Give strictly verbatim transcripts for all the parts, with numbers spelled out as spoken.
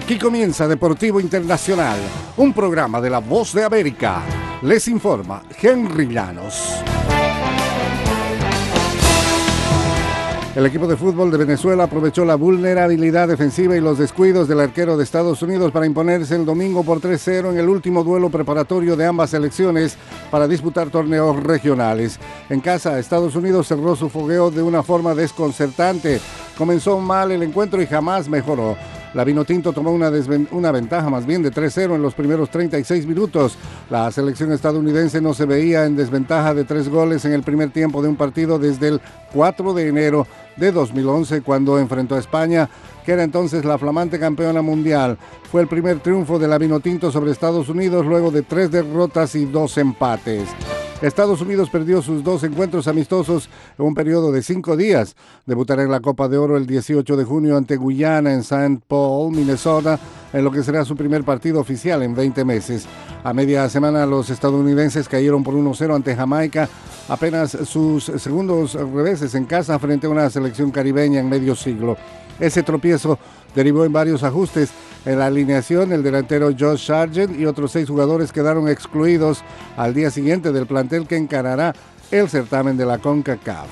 Aquí comienza Deportivo Internacional, un programa de La Voz de América. Les informa Henry Llanos. El equipo de fútbol de Venezuela aprovechó la vulnerabilidad defensiva y los descuidos del arquero de Estados Unidos para imponerse el domingo por tres cero en el último duelo preparatorio de ambas selecciones para disputar torneos regionales. En casa, Estados Unidos cerró su fogueo de una forma desconcertante. Comenzó mal el encuentro y jamás mejoró. La Vinotinto tomó una, una ventaja más bien de tres cero en los primeros treinta y seis minutos. La selección estadounidense no se veía en desventaja de tres goles en el primer tiempo de un partido desde el cuatro de enero de dos mil once, cuando enfrentó a España, que era entonces la flamante campeona mundial. Fue el primer triunfo de la Vinotinto sobre Estados Unidos luego de tres derrotas y dos empates. Estados Unidos perdió sus dos encuentros amistosos en un periodo de cinco días. Debutará en la Copa de Oro el dieciocho de junio ante Guyana en Saint Paul, Minnesota, en lo que será su primer partido oficial en veinte meses. A media semana los estadounidenses cayeron por uno cero ante Jamaica, apenas sus segundos reveses en casa frente a una selección caribeña en medio siglo. Ese tropiezo derivó en varios ajustes. En la alineación, el delantero Josh Sargent y otros seis jugadores quedaron excluidos al día siguiente del plantel que encarará el certamen de la CONCACAF.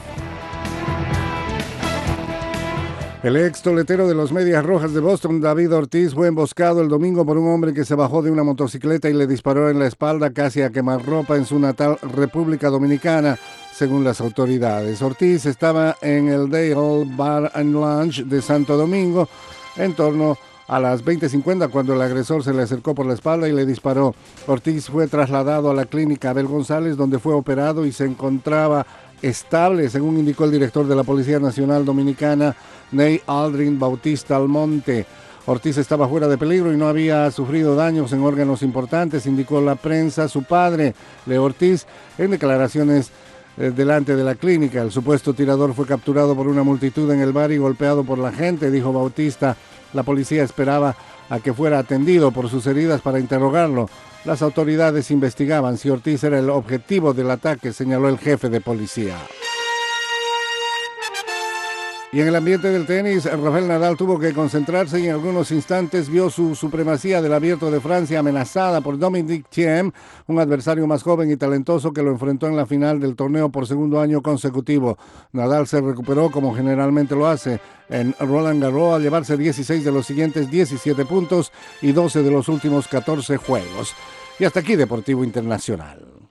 El ex toletero de los Medias Rojas de Boston, David Ortiz, fue emboscado el domingo por un hombre que se bajó de una motocicleta y le disparó en la espalda casi a quemarropa en su natal República Dominicana, según las autoridades. Ortiz estaba en el Dale Bar and Lounge de Santo Domingo en torno a las veinte cincuenta cuando el agresor se le acercó por la espalda y le disparó. Ortiz fue trasladado a la clínica Abel González, donde fue operado y se encontraba estable, según indicó el director de la Policía Nacional Dominicana, Ney Aldrin Bautista Almonte. Ortiz estaba fuera de peligro y no había sufrido daños en órganos importantes, indicó la prensa. Su padre, Leo Ortiz, en declaraciones eh, delante de la clínica. El supuesto tirador fue capturado por una multitud en el bar y golpeado por la gente, dijo Bautista. La policía esperaba a que fuera atendido por sus heridas para interrogarlo. Las autoridades investigaban si Ortiz era el objetivo del ataque, señaló el jefe de policía. Y en el ambiente del tenis, Rafael Nadal tuvo que concentrarse y en algunos instantes vio su supremacía del Abierto de Francia amenazada por Dominic Thiem, un adversario más joven y talentoso que lo enfrentó en la final del torneo por segundo año consecutivo. Nadal se recuperó como generalmente lo hace en Roland Garros al llevarse dieciséis de los siguientes diecisiete puntos y doce de los últimos catorce juegos. Y hasta aquí Deportivo Internacional.